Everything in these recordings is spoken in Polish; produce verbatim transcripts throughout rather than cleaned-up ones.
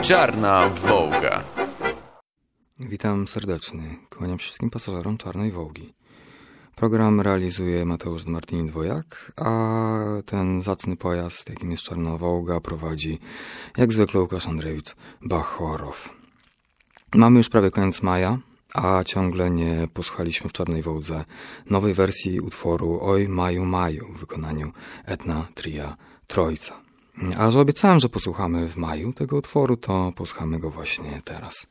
Czarna Wołga. Witam serdecznie. Kłaniam się wszystkim pasażerom Czarnej Wołgi. Program realizuje Mateusz Martini-Dwojak, a ten zacny pojazd, jakim jest Czarna Wołga, prowadzi jak zwykle Łukasz Andrejewicz-Bachorow. Mamy już prawie koniec maja, a ciągle nie posłuchaliśmy w Czarnej Wołdze nowej wersji utworu Oj Maju Maju w wykonaniu Etna Tria Trójca. A że obiecałem, że posłuchamy w maju tego utworu, to posłuchamy go właśnie teraz.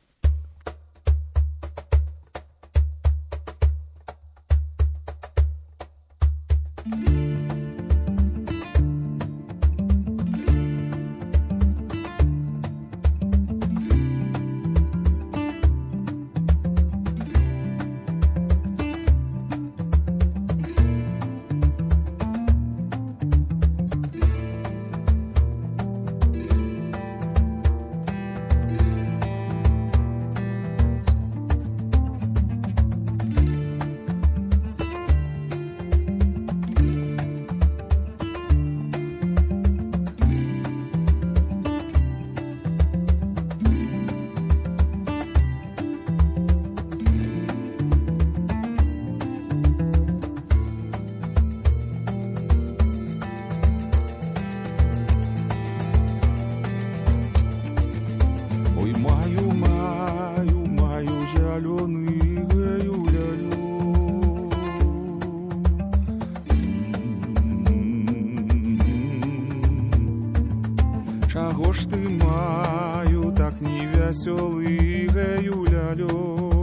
Чаго ж ты, маю, так невесёлый, гаю-ля-лё?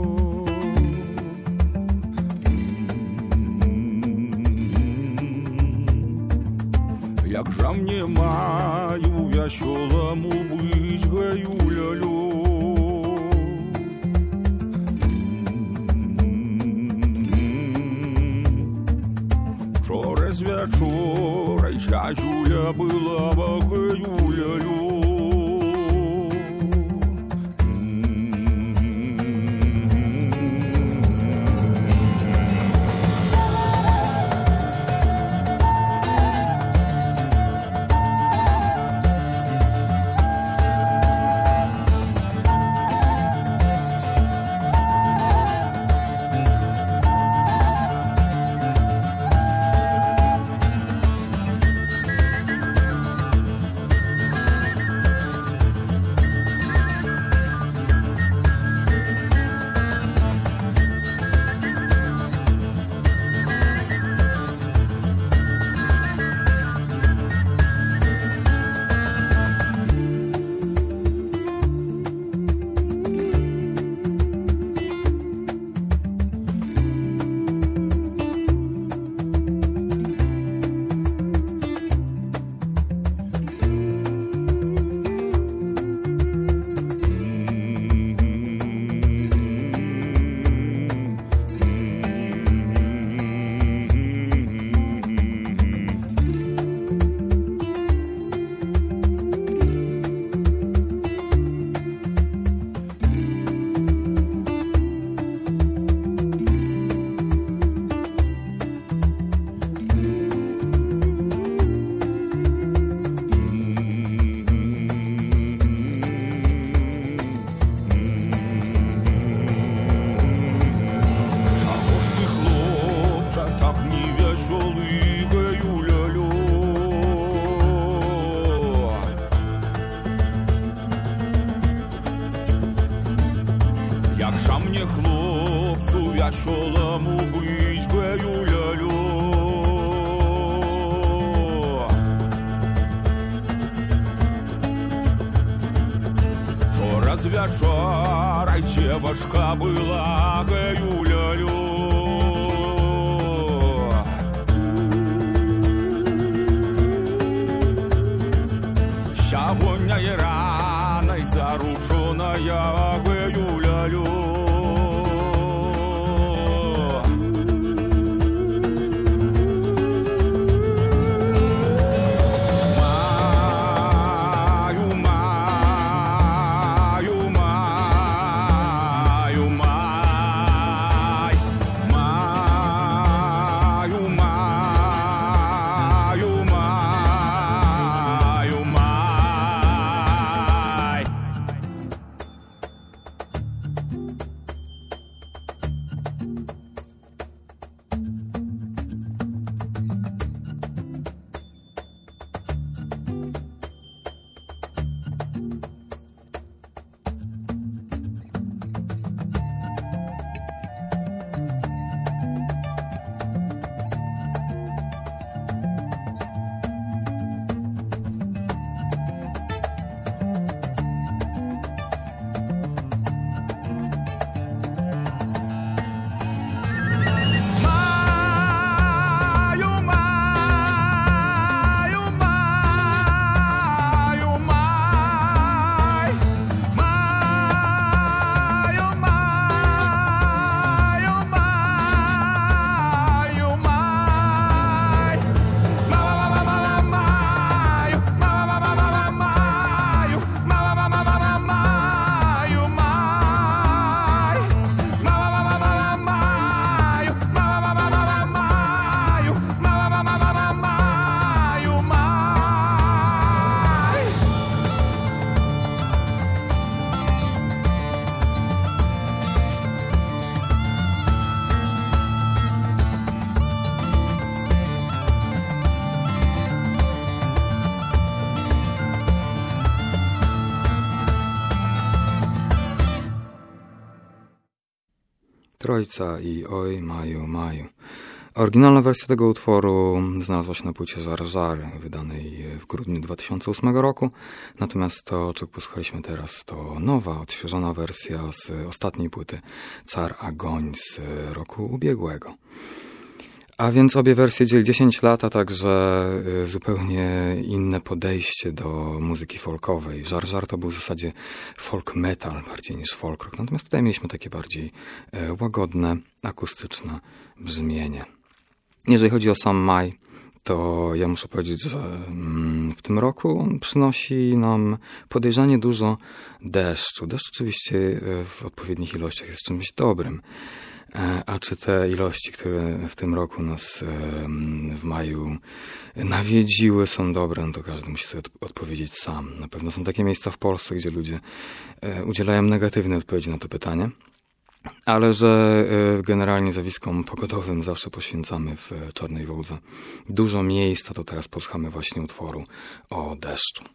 Як жа мне, маю, весёламу быть, гаю-ля-лё? Вчора з вечора й чаюля была б, гаю-ля-лё. Вечора девушка была, гаю-ля-лё. Сягоня и рано зарученая, гаю-ля-лё. Маю, Trójca i Oj Maju Maju. Oryginalna wersja tego utworu znalazła się na płycie Żar Żar, wydanej w grudniu dwa tysiące ósmego roku. Natomiast to, czego posłuchaliśmy teraz, to nowa, odświeżona wersja z ostatniej płyty Car a Goń z roku ubiegłego. A więc obie wersje dzieli dziesięć lat, a także zupełnie inne podejście do muzyki folkowej. Żar Żar to był w zasadzie folk metal bardziej niż folk rock. Natomiast tutaj mieliśmy takie bardziej łagodne, akustyczne brzmienie. Jeżeli chodzi o sam maj, to ja muszę powiedzieć, że w tym roku on przynosi nam podejrzanie dużo deszczu. Deszcz oczywiście w odpowiednich ilościach jest czymś dobrym. A czy te ilości, które w tym roku nas w maju nawiedziły, są dobre, no to każdy musi sobie odpowiedzieć sam. Na pewno są takie miejsca w Polsce, gdzie ludzie udzielają negatywnej odpowiedzi na to pytanie. Ale że generalnie zjawiskom pogodowym zawsze poświęcamy w Czarnej Wołdze dużo miejsca, to teraz posłuchamy właśnie utworu o deszczu.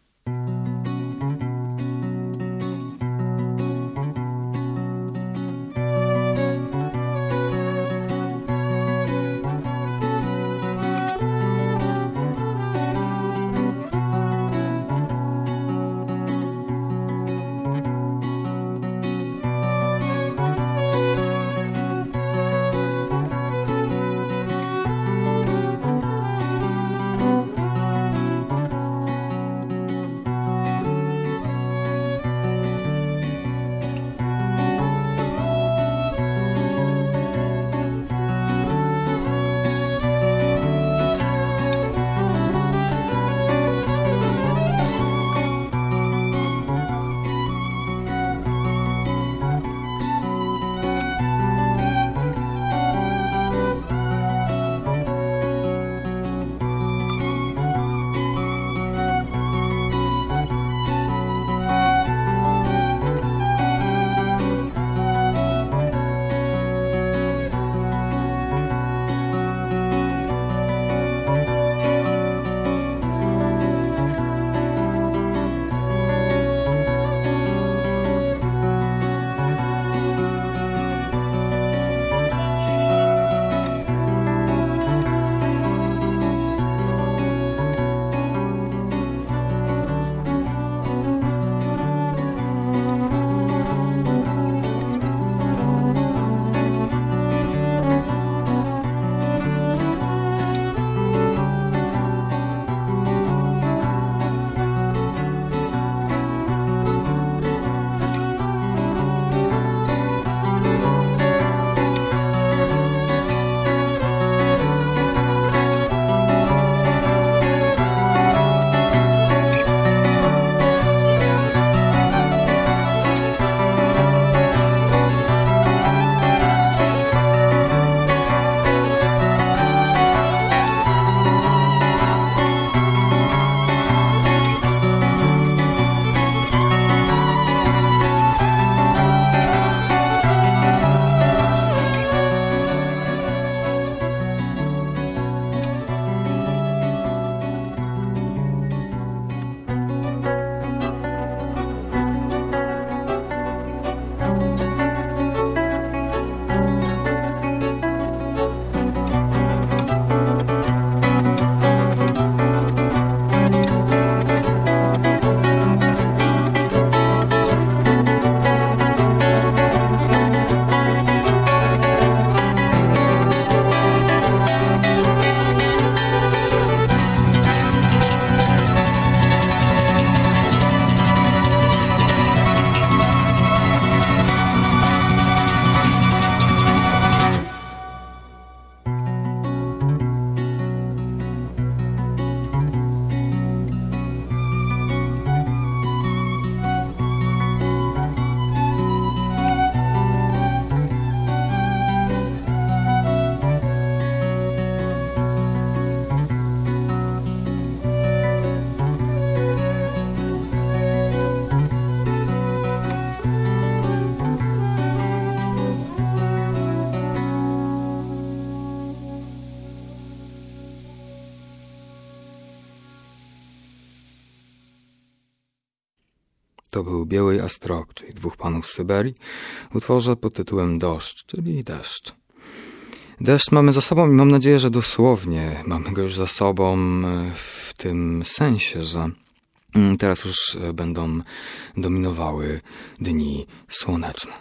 To był Biały Astrok, czyli Dwóch Panów z Syberii, w utworze pod tytułem Doszcz, czyli deszcz. Deszcz mamy za sobą i mam nadzieję, że dosłownie mamy go już za sobą w tym sensie, że teraz już będą dominowały dni słoneczne.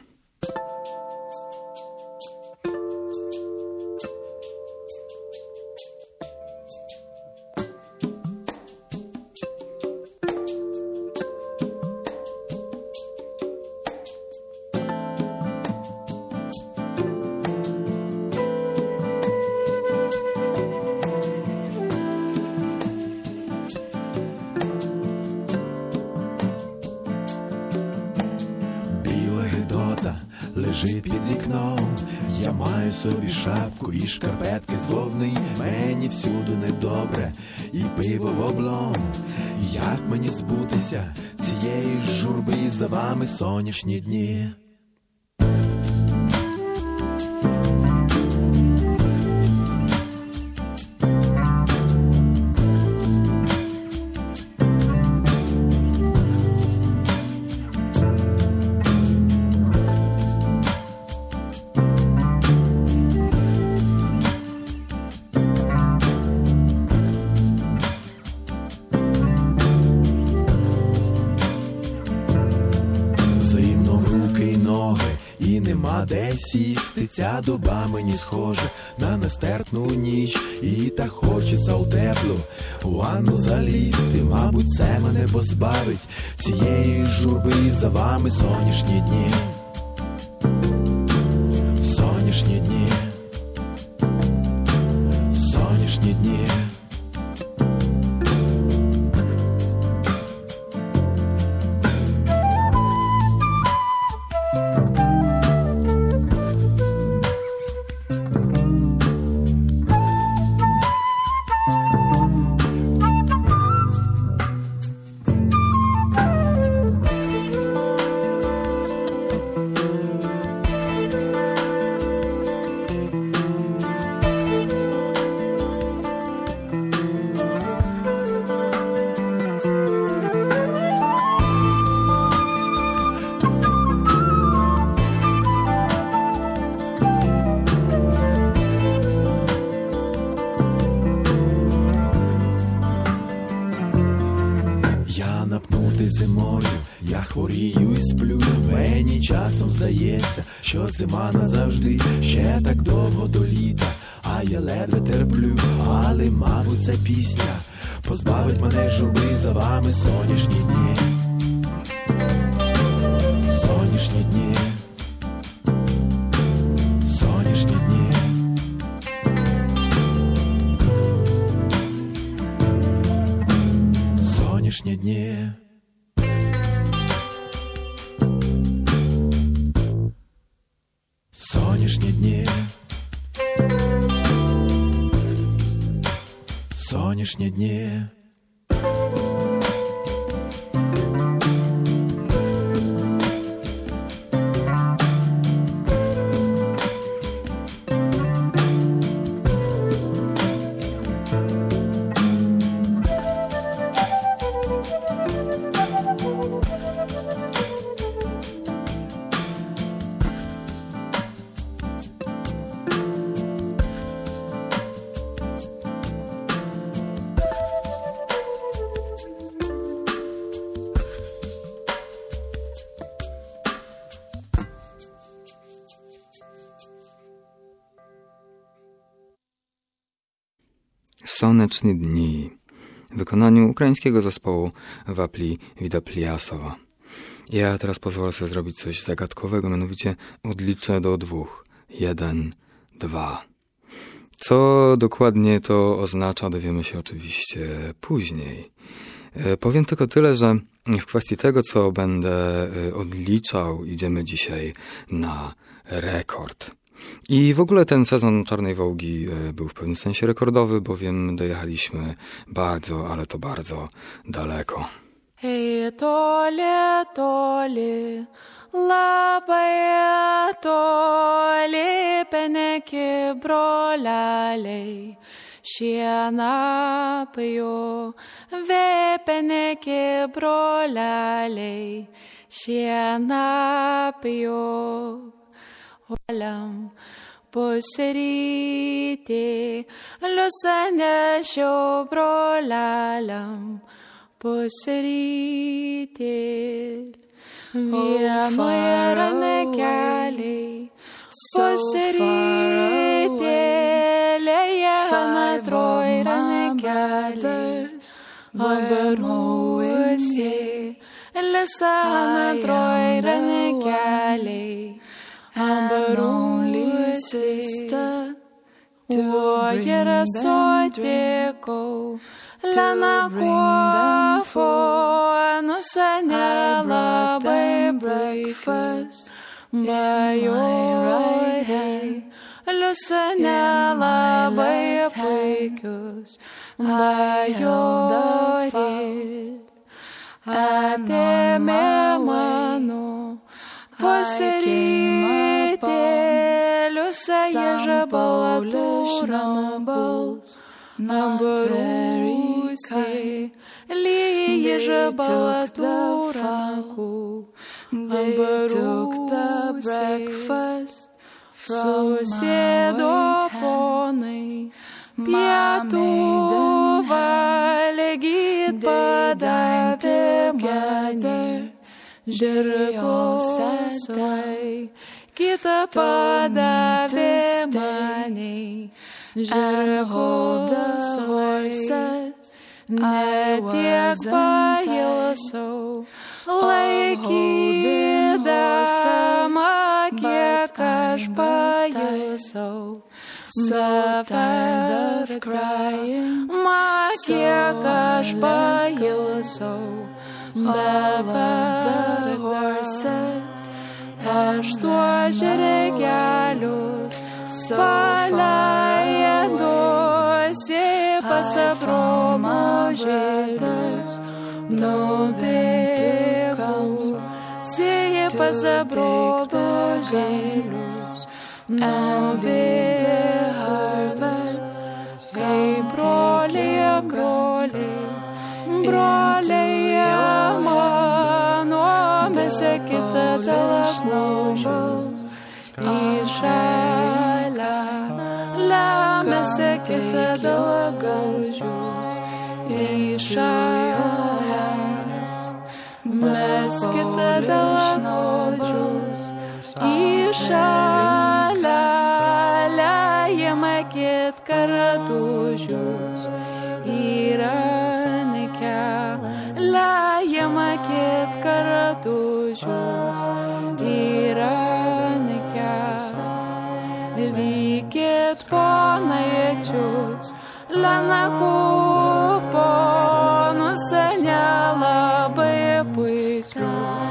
Лежить під вікном, я маю собі шапку і шкарпетки з вовни. Мені всюди недобре і пиво в облом. Як мені збутися цієї журби, за вами сонячні дні? Нема де сісти, ця доба мені схожа на нестерпну ніч. І так хочеться у теплу ванну залізти. Мабуть, це мене позбавить цієї журби, за вами сонячні дні. Сонячні дні. Сонячні дні. Зимою я хворію і сплю. Мені часом здається, що зима назавжди, ще так довго до літа, а я ледве терплю. Але, мабуть, ця пісня позбавить мене журби, за вами сонячні дні. Сонячні дні. Сонячні дні. Сонячні дні. Сонячні дні. Сонячні дні. Słoneczni dni w wykonaniu ukraińskiego zespołu Wapli Widapliasowa. Ja teraz pozwolę sobie zrobić coś zagadkowego, mianowicie odliczę do dwóch. Jeden, dwa. Co dokładnie to oznacza, dowiemy się oczywiście później. Powiem tylko tyle, że w kwestii tego, co będę odliczał, idziemy dzisiaj na rekord. I w ogóle ten sezon Czarnej Wołgi był w pewnym sensie rekordowy, bowiem dojechaliśmy bardzo, ale to bardzo daleko. Ei toli, toli, labai toli, peneki broleliai, šieną pjo, peneki broleliai, šieną pjo, oliam. Pusrytį liusanešio broleliam, pusrytį vienoje ranekeliai, pusrytėlėje antroj ranekeliai, abarusi lisa antroj ranekeliai. And only sister, o yra sotiko, lana kuofo, nusane labai breakfast, bajorė, lusane labai puikius, bajorė, atėmė mano. Pusrytėliuose ježabalatūra nubaus, nabarusi, lyja ježabalatūra nakų, nabarusi, susėdo ponai, pietų valgyt padavė mane. Žirgosai, kita padavė maniai, žirgosai, netiek pailsau, laikydama, kiek aš pailsau, dabar ma, kiek aš pailsau. Dabar aš tuo žirgelius paleidusi pasabromo žirgus, nubėgau, sėję pasabromo žirgus, nubėgau, kaip broliai, broliai. Broliai mano, visi kita dalšnaus, į šalą, lemėsi kita dalgaužius, į šalą, mes kita dalšnaudžius, į šalą, lejame kit karatužius, yra lejama kit karatužius, įrankę, vykit ponaičius, lenakų ponus nelabai puikius,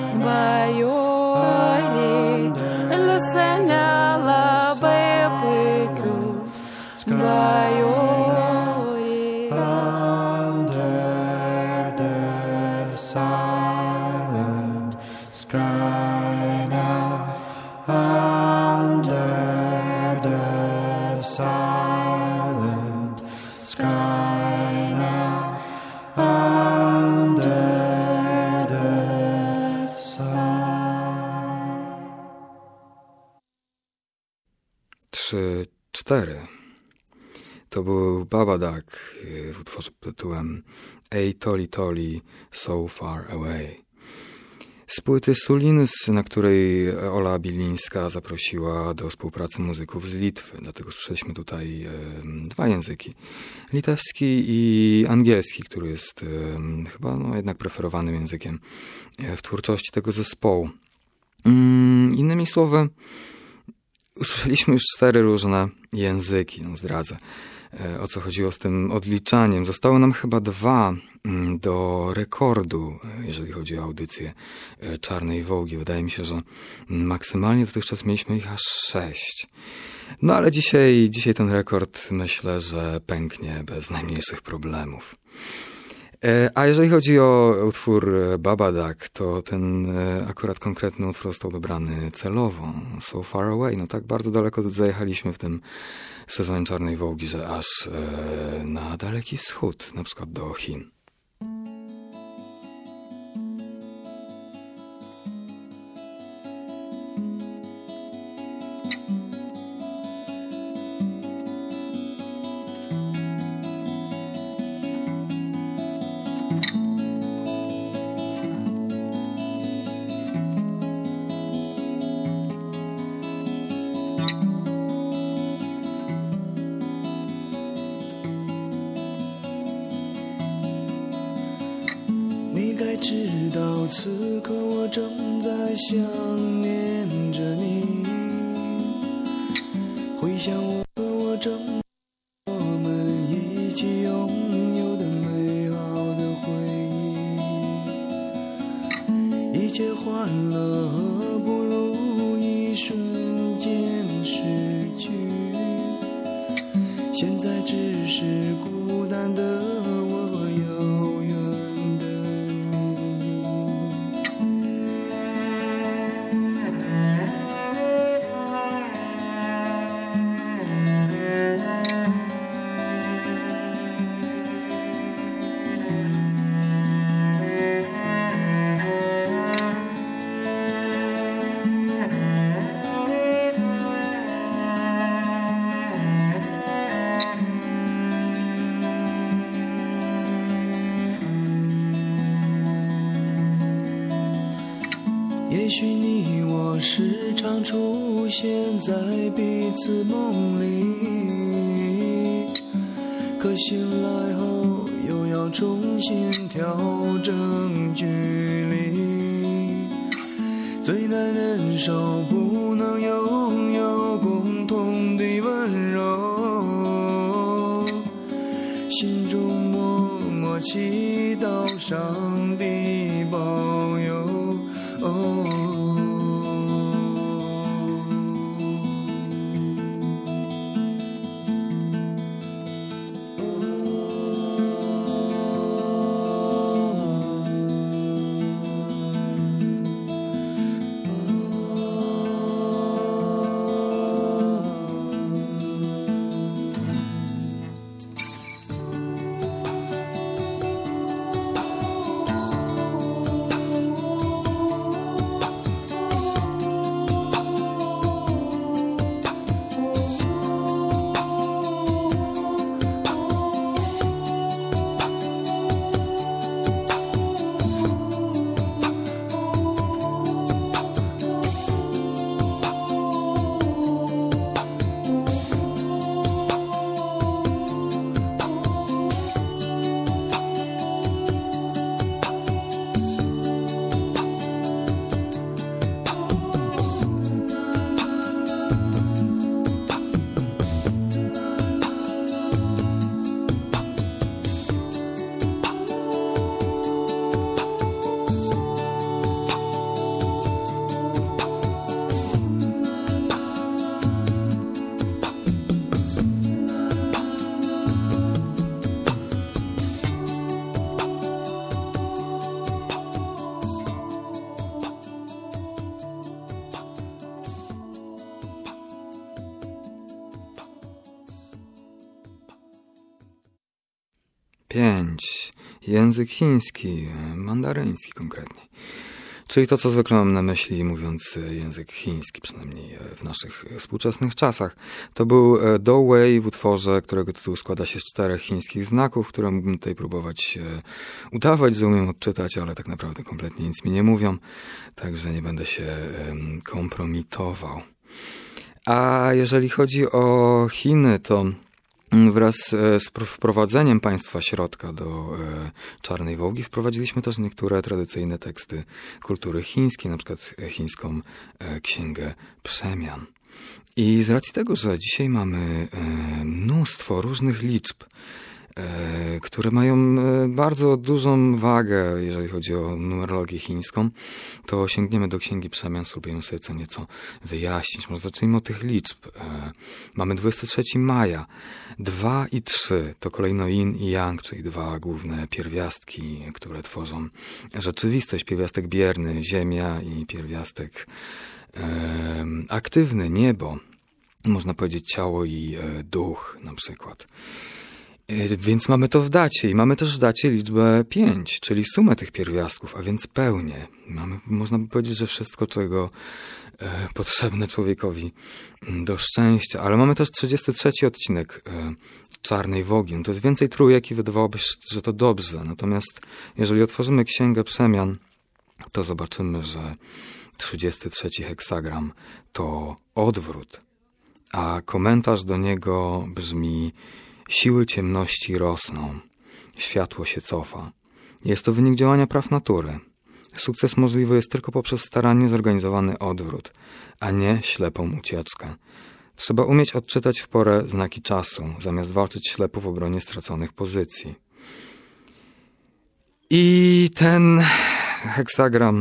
bajoriai, liusa nelabai puikius, bajoriai. Silent sky now, under the silent sky now, under the sun. Trzy, cztery. To był Babadak w utworze pod tytułem Ej Toli Toli, So Far Away. Z płyty Sulins, na której Ola Bilińska zaprosiła do współpracy muzyków z Litwy. Dlatego słyszeliśmy tutaj e, dwa języki. Litewski i angielski, który jest e, chyba no, jednak preferowanym językiem w twórczości tego zespołu. Mm, innymi słowy, usłyszeliśmy już cztery różne języki, no zdradzę. O co chodziło z tym odliczaniem. Zostały nam chyba dwa do rekordu, jeżeli chodzi o audycję Czarnej Wołgi. Wydaje mi się, że maksymalnie dotychczas mieliśmy ich aż sześć. No ale dzisiaj, dzisiaj ten rekord myślę, że pęknie bez najmniejszych problemów. A jeżeli chodzi o utwór Babadak, to ten akurat konkretny utwór został dobrany celowo. So Far Away, no tak bardzo daleko zajechaliśmy w tym sezonie Czarnej Wołgi, że aż na Daleki Wschód, na przykład do Chin. 此刻我正在想念着你，回想我和我正我们一起拥有的美好的回忆，一切欢乐何不如一瞬间逝去，现在只是孤单的我遥远也许你我时常出现在彼此梦里，可醒来后又要重新调整距离，最难忍受不能拥有共同的温柔，心中默默祈祷上帝保佑。哦 Pięć. Język chiński, mandaryński konkretnie. Czyli to, co zwykle mam na myśli, mówiąc język chiński, przynajmniej w naszych współczesnych czasach. To był Do Wei w utworze, którego tytuł składa się z czterech chińskich znaków, które mógłbym tutaj próbować udawać, że umiem odczytać, ale tak naprawdę kompletnie nic mi nie mówią, także nie będę się kompromitował. A jeżeli chodzi o Chiny, to wraz z wprowadzeniem państwa środka do Czarnej Wołgi wprowadziliśmy też niektóre tradycyjne teksty kultury chińskiej, na przykład chińską Księgę Przemian. I z racji tego, że dzisiaj mamy mnóstwo różnych liczb, które mają bardzo dużą wagę, jeżeli chodzi o numerologię chińską, to sięgniemy do Księgi Przemian, spróbujemy sobie co nieco wyjaśnić. Może zacznijmy od tych liczb. Mamy dwudziestego trzeciego maja. dwa i trzy to kolejno yin i yang, czyli dwa główne pierwiastki, które tworzą rzeczywistość. Pierwiastek bierny, ziemia, i pierwiastek e, aktywny, niebo. Można powiedzieć ciało i e, duch na przykład. Więc mamy to w dacie i mamy też w dacie liczbę pięć, czyli sumę tych pierwiastków, a więc pełnię. Mamy, można by powiedzieć, że wszystko, czego e, potrzebne człowiekowi do szczęścia. Ale mamy też trzydziesty trzeci odcinek e, Czarnej Wogi. No to jest więcej trójek i wydawałoby się, że to dobrze. Natomiast jeżeli otworzymy Księgę Przemian, to zobaczymy, że trzydziesty trzeci heksagram to odwrót, a komentarz do niego brzmi: siły ciemności rosną, światło się cofa. Jest to wynik działania praw natury. Sukces możliwy jest tylko poprzez starannie zorganizowany odwrót, a nie ślepą ucieczkę. Trzeba umieć odczytać w porę znaki czasu, zamiast walczyć ślepo w obronie straconych pozycji. I ten heksagram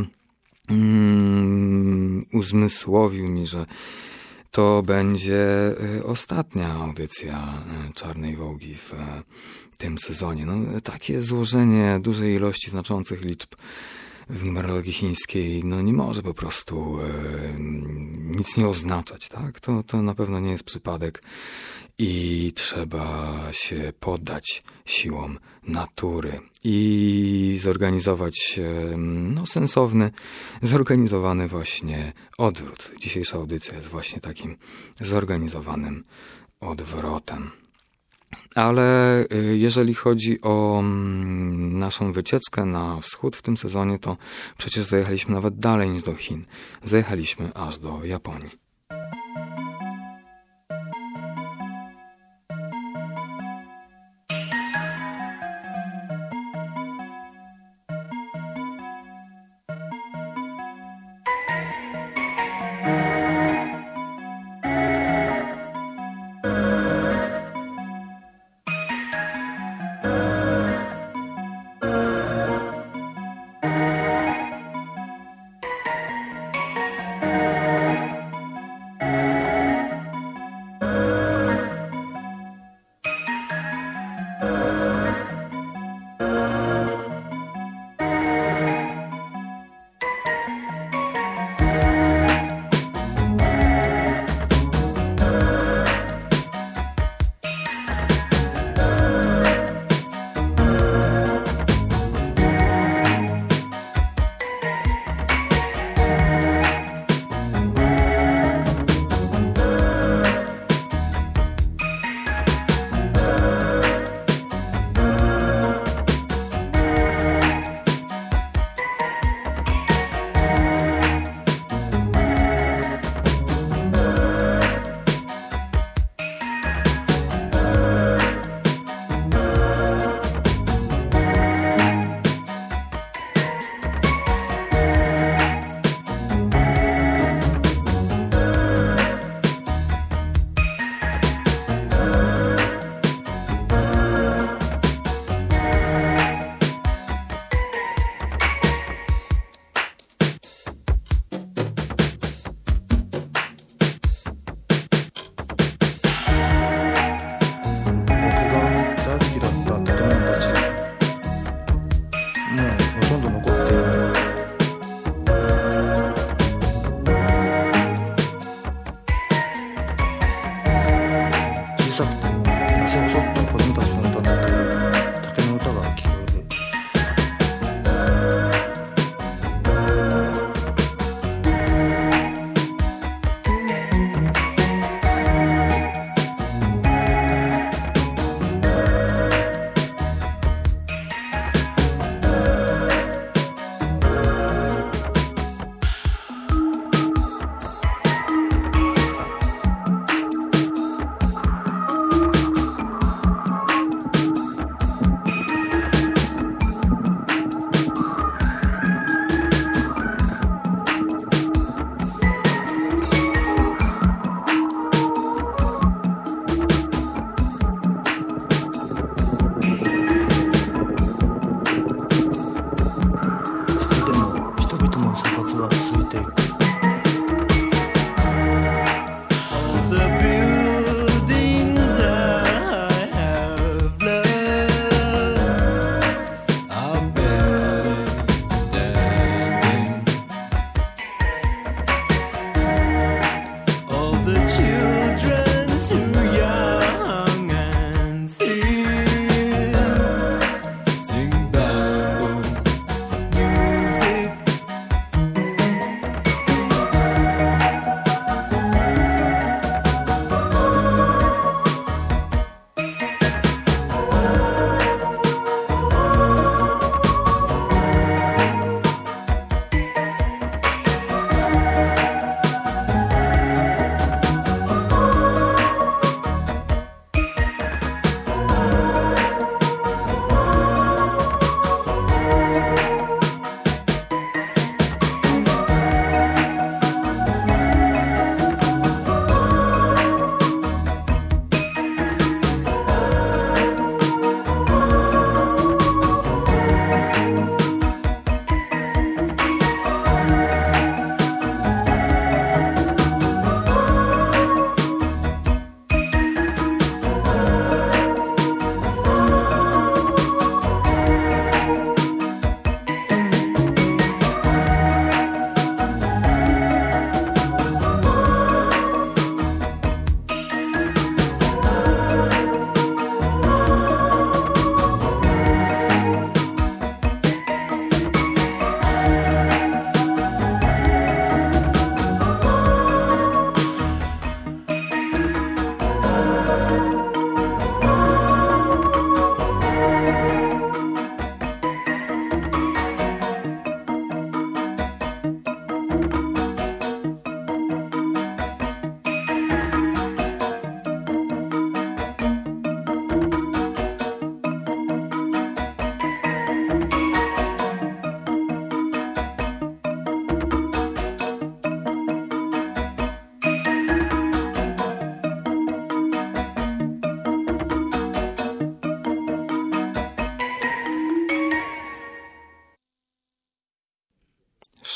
mm, uzmysłowił mi, że to będzie ostatnia audycja Czarnej Wogi w tym sezonie. No, takie złożenie dużej ilości znaczących liczb w numerologii chińskiej no, nie może po prostu e, nic nie oznaczać. Tak? To, to na pewno nie jest przypadek i trzeba się poddać siłom natury i zorganizować no, sensowny, zorganizowany właśnie odwrót. Dzisiejsza audycja jest właśnie takim zorganizowanym odwrotem. Ale jeżeli chodzi o naszą wycieczkę na wschód w tym sezonie, to przecież zajechaliśmy nawet dalej niż do Chin. Zajechaliśmy aż do Japonii.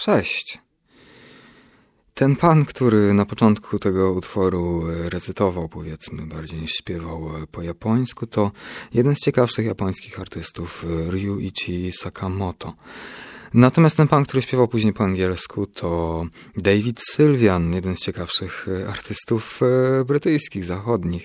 sześć. Ten pan, który na początku tego utworu recytował, powiedzmy, bardziej niż śpiewał po japońsku, to jeden z ciekawszych japońskich artystów, Ryuichi Sakamoto. Natomiast ten pan, który śpiewał później po angielsku, to David Sylvian, jeden z ciekawszych artystów brytyjskich, zachodnich.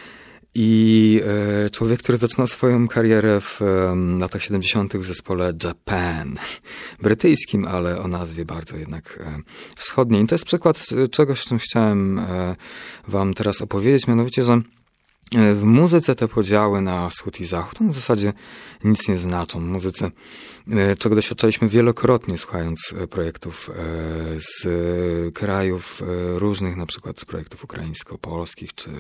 I e, człowiek, który zaczynał swoją karierę w e, latach siedemdziesiątych w zespole Japan, brytyjskim, ale o nazwie bardzo jednak e, wschodniej. I to jest przykład czegoś, o czym chciałem e, wam teraz opowiedzieć, mianowicie, że w muzyce te podziały na wschód i zachód, one w zasadzie nic nie znaczą. W muzyce, czego doświadczaliśmy wielokrotnie, słuchając projektów z krajów różnych, na przykład z projektów ukraińsko-polskich, czy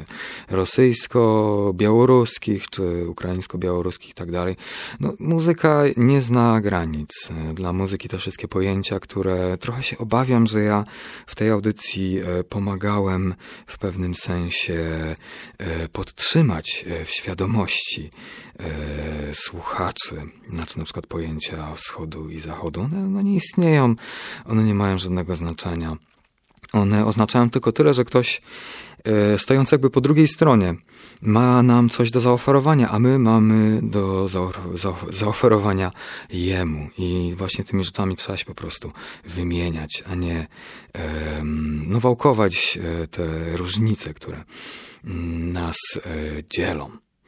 rosyjsko-białoruskich, czy ukraińsko-białoruskich i tak dalej. No, muzyka nie zna granic. Dla muzyki te wszystkie pojęcia, które trochę się obawiam, że ja w tej audycji pomagałem w pewnym sensie podtrzymać w świadomości słuchaczy, znaczy na przykład pojęcia wschodu i zachodu. One, one nie istnieją, one nie mają żadnego znaczenia. One oznaczają tylko tyle, że ktoś stojąc jakby po drugiej stronie ma nam coś do zaoferowania, a my mamy do zaoferowania jemu. I właśnie tymi rzeczami trzeba się po prostu wymieniać, a nie no, wałkować te różnice, które nas dzielą.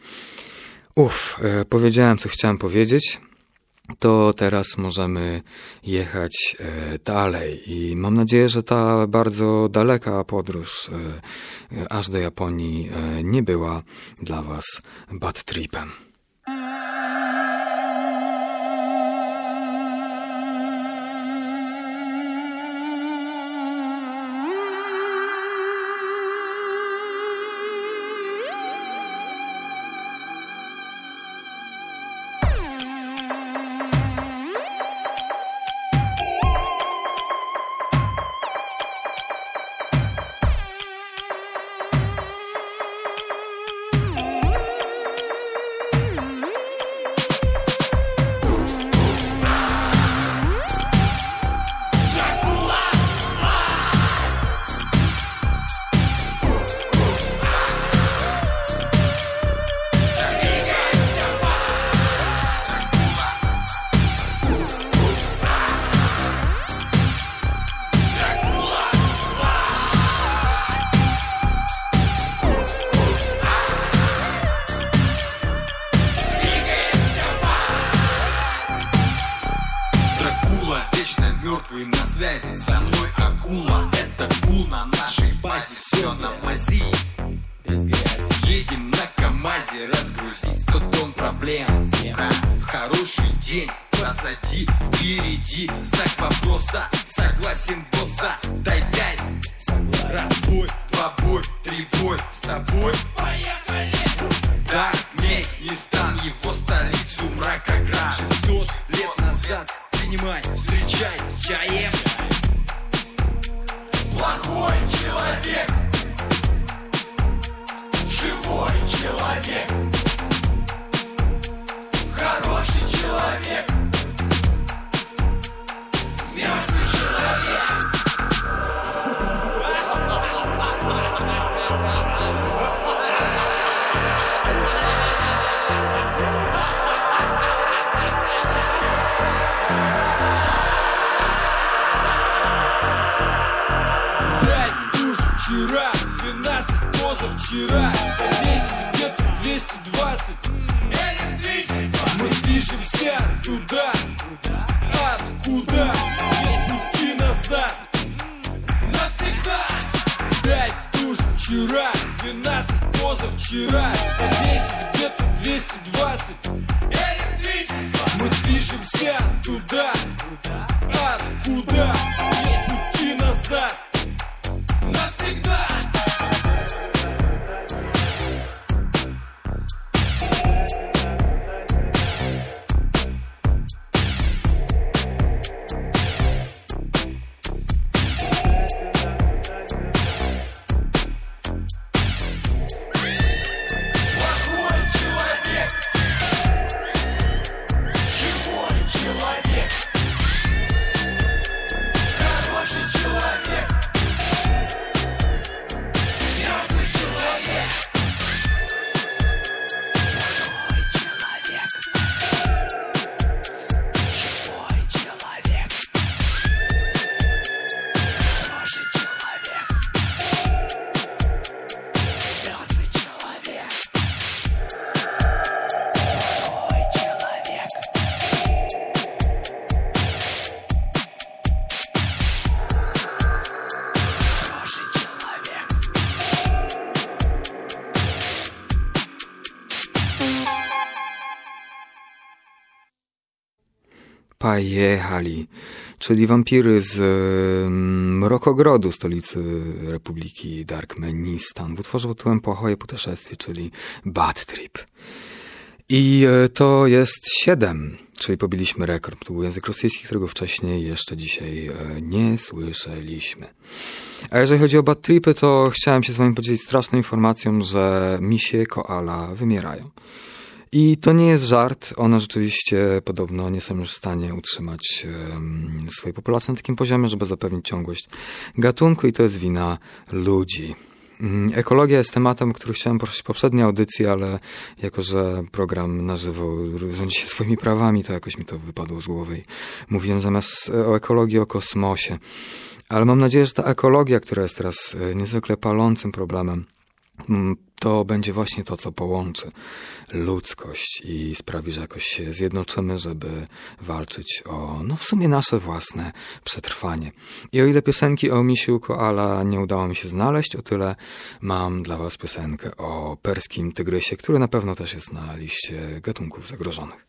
Uff, powiedziałem, co chciałem powiedzieć. To teraz możemy jechać dalej i mam nadzieję, że ta bardzo daleka podróż aż do Japonii nie była dla was bad tripem. Живой человек. Pajechali, czyli wampiry z Mrokogrodu, stolicy Republiki Darkmenistan, w utworze pod tytułem Płachoje Puteszestwie, czyli Bad Trip. I to jest siedem, czyli pobiliśmy rekord. To był język rosyjski, którego wcześniej jeszcze dzisiaj nie słyszeliśmy. A jeżeli chodzi o bad tripy, to chciałem się z wami podzielić straszną informacją, że misie koala wymierają. I to nie jest żart, one rzeczywiście podobno nie są już w stanie utrzymać um, swojej populacji na takim poziomie, żeby zapewnić ciągłość gatunku i to jest wina ludzi. Ekologia jest tematem, który chciałem poruszyć w poprzedniej audycji, ale jako że program na żywo rządzi się swoimi prawami, to jakoś mi to wypadło z głowy i mówiłem zamiast o ekologii, o kosmosie. Ale mam nadzieję, że ta ekologia, która jest teraz niezwykle palącym problemem, to będzie właśnie to, co połączy ludzkość i sprawi, że jakoś się zjednoczymy, żeby walczyć o, no w sumie nasze własne przetrwanie. I o ile piosenki o misiu koala nie udało mi się znaleźć, o tyle mam dla was piosenkę o perskim tygrysie, który na pewno też jest na liście gatunków zagrożonych.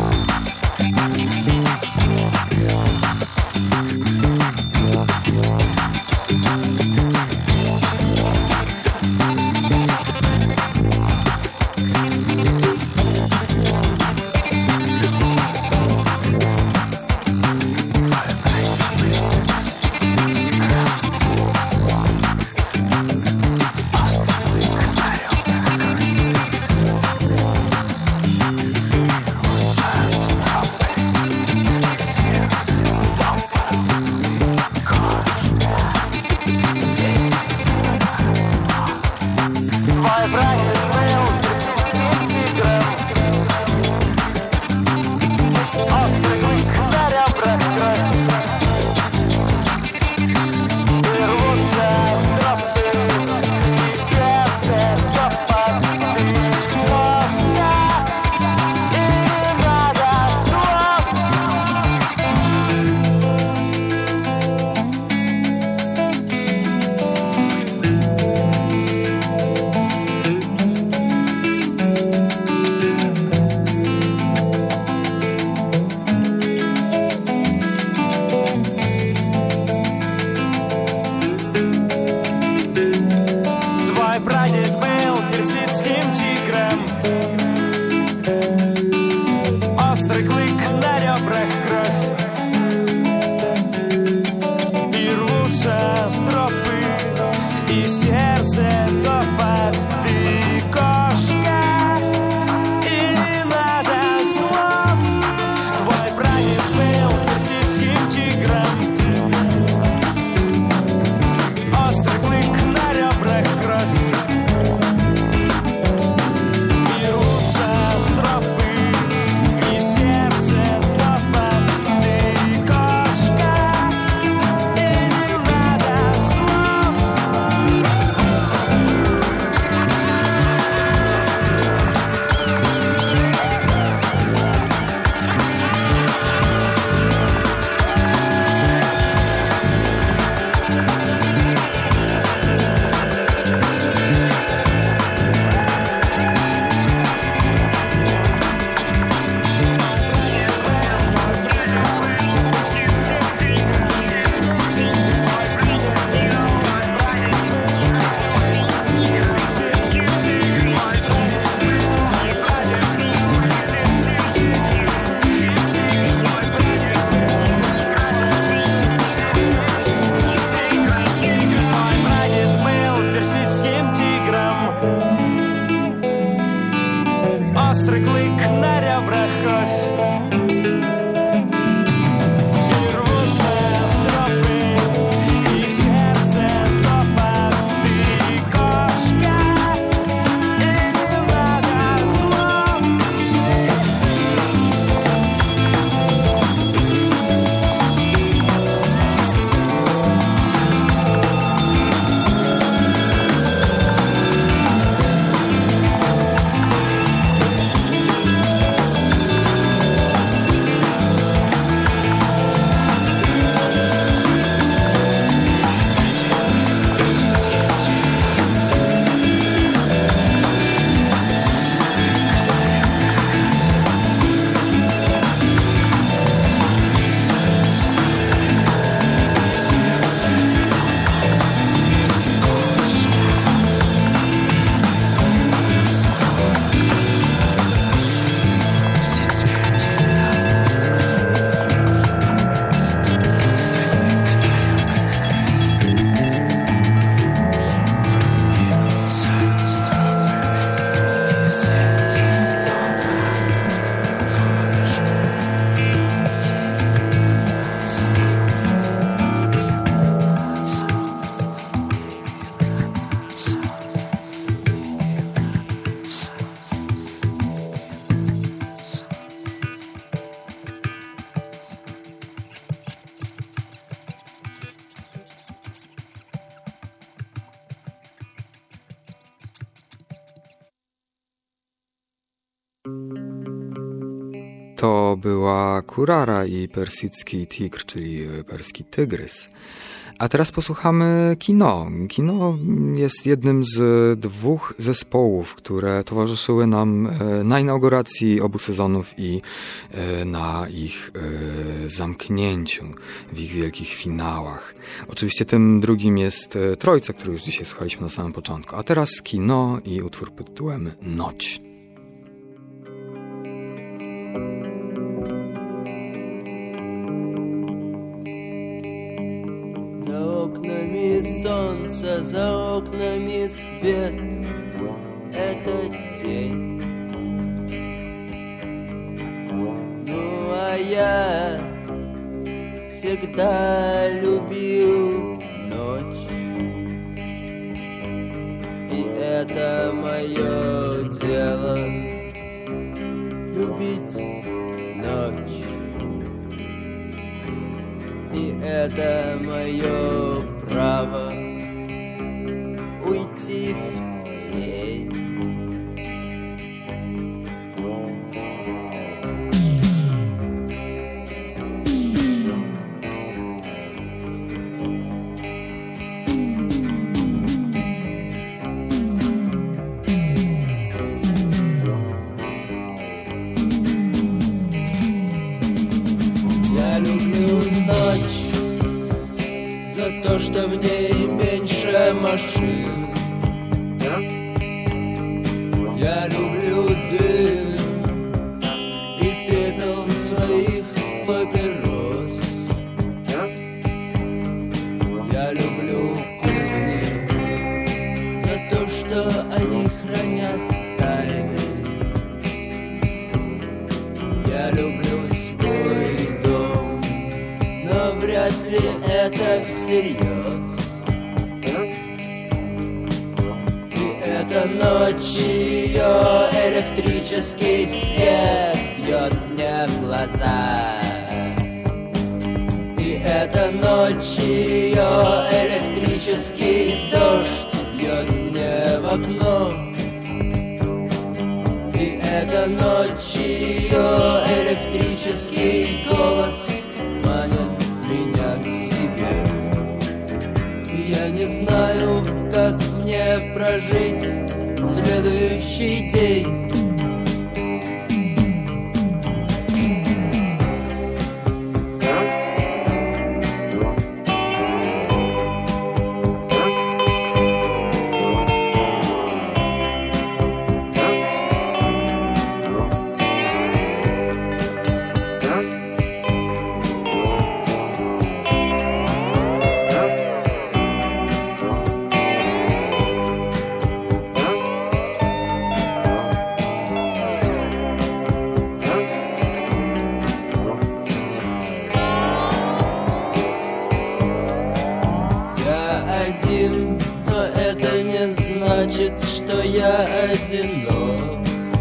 Yeah. To była Kurara i persicki tigr, czyli perski tygrys. A teraz posłuchamy Kino. Kino jest jednym z dwóch zespołów, które towarzyszyły nam na inauguracji obu sezonów i na ich zamknięciu, w ich wielkich finałach. Oczywiście tym drugim jest Trójca, który już dzisiaj słuchaliśmy na samym początku. A teraz Kino i utwór pod tytułem Noć. За окнами солнце, за окнами свет, это день. Ну а я всегда любил ночь, и это мое дело — любить ночь. И это мое право уйти в тень. Я люблю ночь за то, что в ней меньше машин. Я люблю дым и пепел своих папирос. Я люблю кухни за то, что они хранят тайны. Я люблю свой дом, но вряд ли это всерьез. И эта ночь, ее электрический свет бьет мне в глаза. И эта ночь, ее электрический дождь бьет мне в окно. И эта ночь, ее электрический голос манит меня к себе. И я не знаю, как мне прожить следующий день. Но это не значит, что я одинок.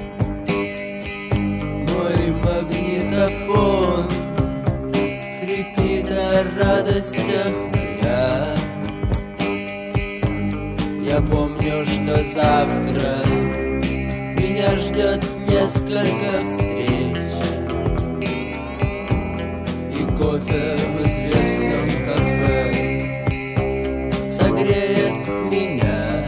Мой магнитофон хрипит о радостях дня. Я помню, что завтра меня ждет несколько встреч и кофе в известном кафе согреет меня.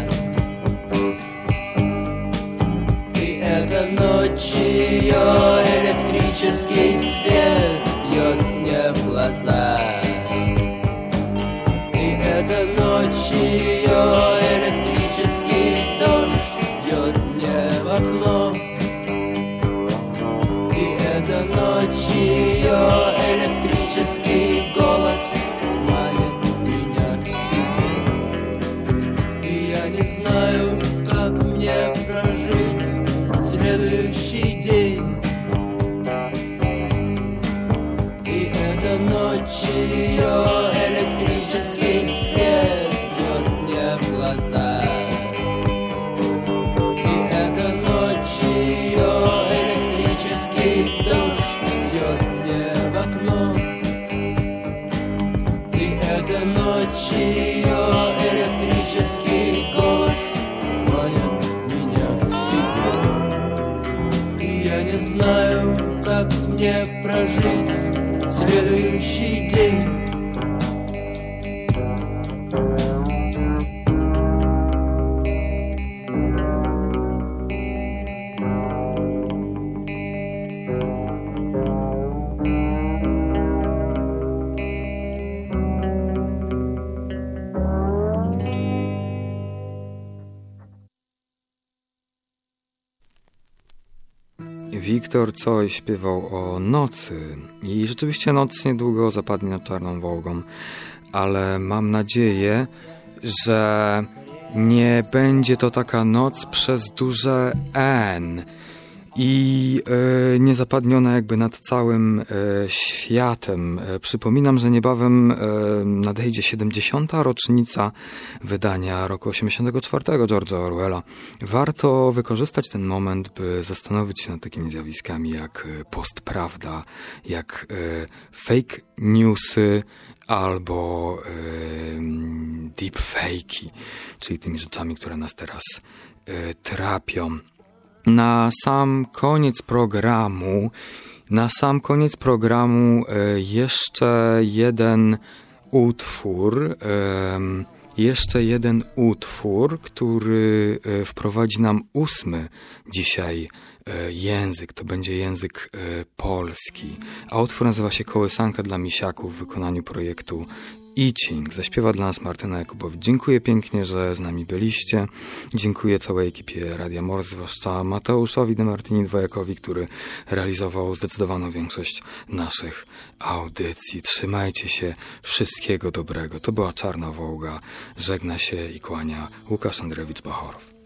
И эта ночь, ее электрический свет бьет мне в глаза. И эта ночь, ее электрический дождь бьет мне в окно. И эта ночь, ее электрический голос манит меня к себе. И я не знаю, как мне прожить следующий день. И эта ночь, ее электрический свет бьет мне в глаза. И эта ночь, ее электрический дождь бьет мне в окно. И эта ночь, ее электрический голос манит меня к себе. И я не знаю, как мне мне прожить следующий день. Wiktor Coj śpiewał o nocy i rzeczywiście noc niedługo zapadnie nad Czarną Wołgą, ale mam nadzieję, że nie będzie to taka noc przez duże N i e, nie zapadnie ona jakby nad całym e, światem. E, przypominam, że niebawem e, nadejdzie siedemdziesiąta rocznica wydania roku osiemdziesiątego czwartego George'a Orwella. Warto wykorzystać ten moment, by zastanowić się nad takimi zjawiskami jak postprawda, jak e, fake newsy albo e, deepfake'i, czyli tymi rzeczami, które nas teraz e, trapią. Na sam koniec programu, na sam koniec programu e, jeszcze jeden utwór, e, jeszcze jeden utwór, który e, wprowadzi nam ósmy dzisiaj e, język. To będzie język e, polski. A utwór nazywa się Kołysanka dla misiaków w wykonaniu projektu Icing. Zaśpiewa dla nas Martyna Jakubowicz. Dziękuję pięknie, że z nami byliście. Dziękuję całej ekipie Radia Mors, zwłaszcza Mateuszowi de Martini Dwojakowi, który realizował zdecydowaną większość naszych audycji. Trzymajcie się. Wszystkiego dobrego. To była Czarna Wołga. Żegna się i kłania Łukasz Andrewicz-Bachorow.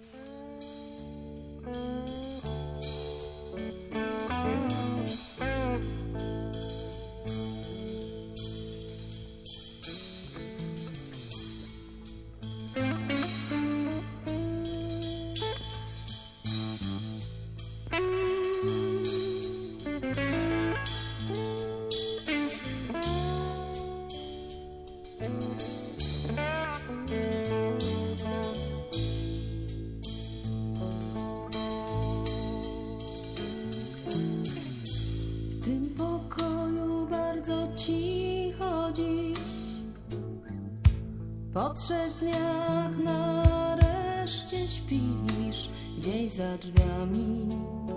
Po trzech dniach nareszcie śpisz gdzieś za drzwiami.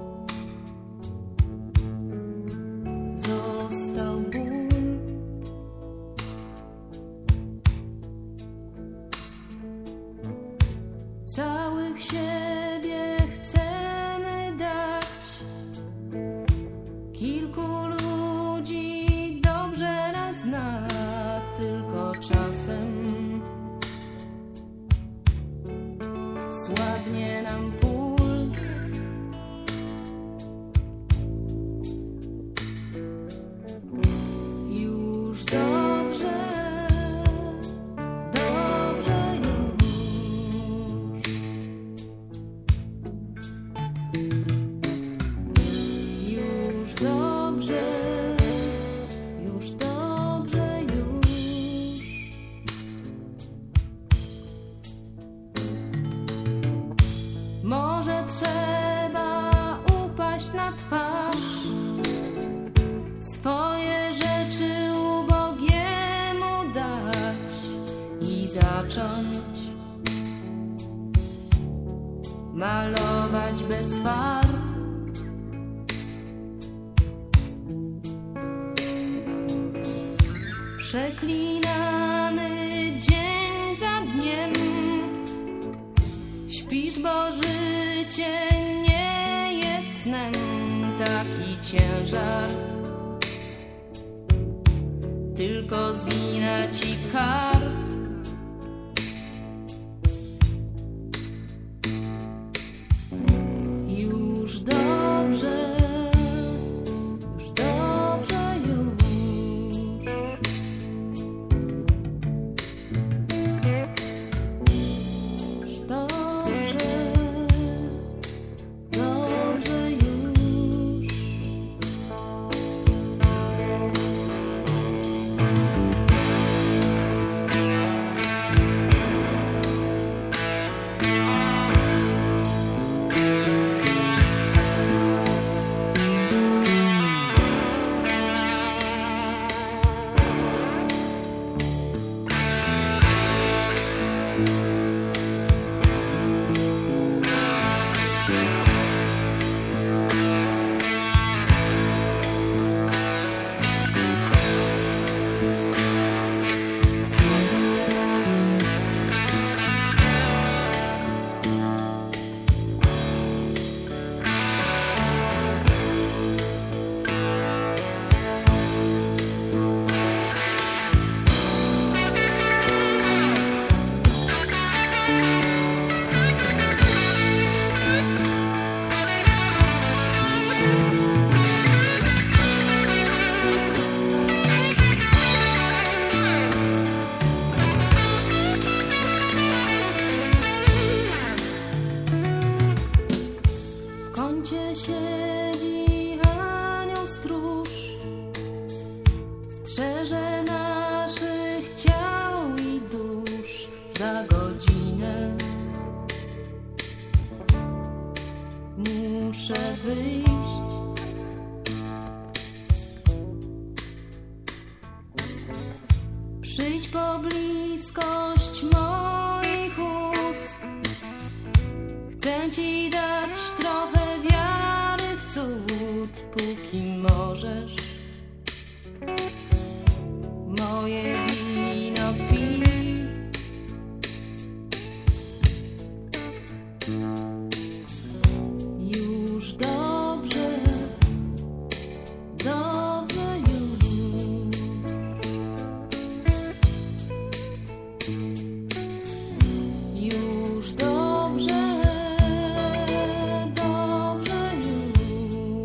Został ból. Całych siebie chcemy dać. Kilku ludzi dobrze nas zna, tylko czasem słabnie nam puls. Już dobrze, dobrze już. Już dobrze, już dobrze już. Może trzeba upaść na twarz, swoje rzeczy ubogiemu dać i zacząć malować bez farb. Przeklinamy dzień za dniem. Śpisz, bo życie nie jest snem. Taki ciężar tylko zgina ci kar. Już dobrze, już dobrze już. Już dobrze, dobrze już. Przyjdź po bliskość moich ust. Chcę ci dać trochę wiary w cud, póki możesz. Moje wino pij. Już dobrze, dobrze już. Już dobrze, dobrze już.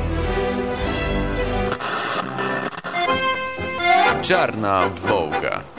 Czarna Wołga.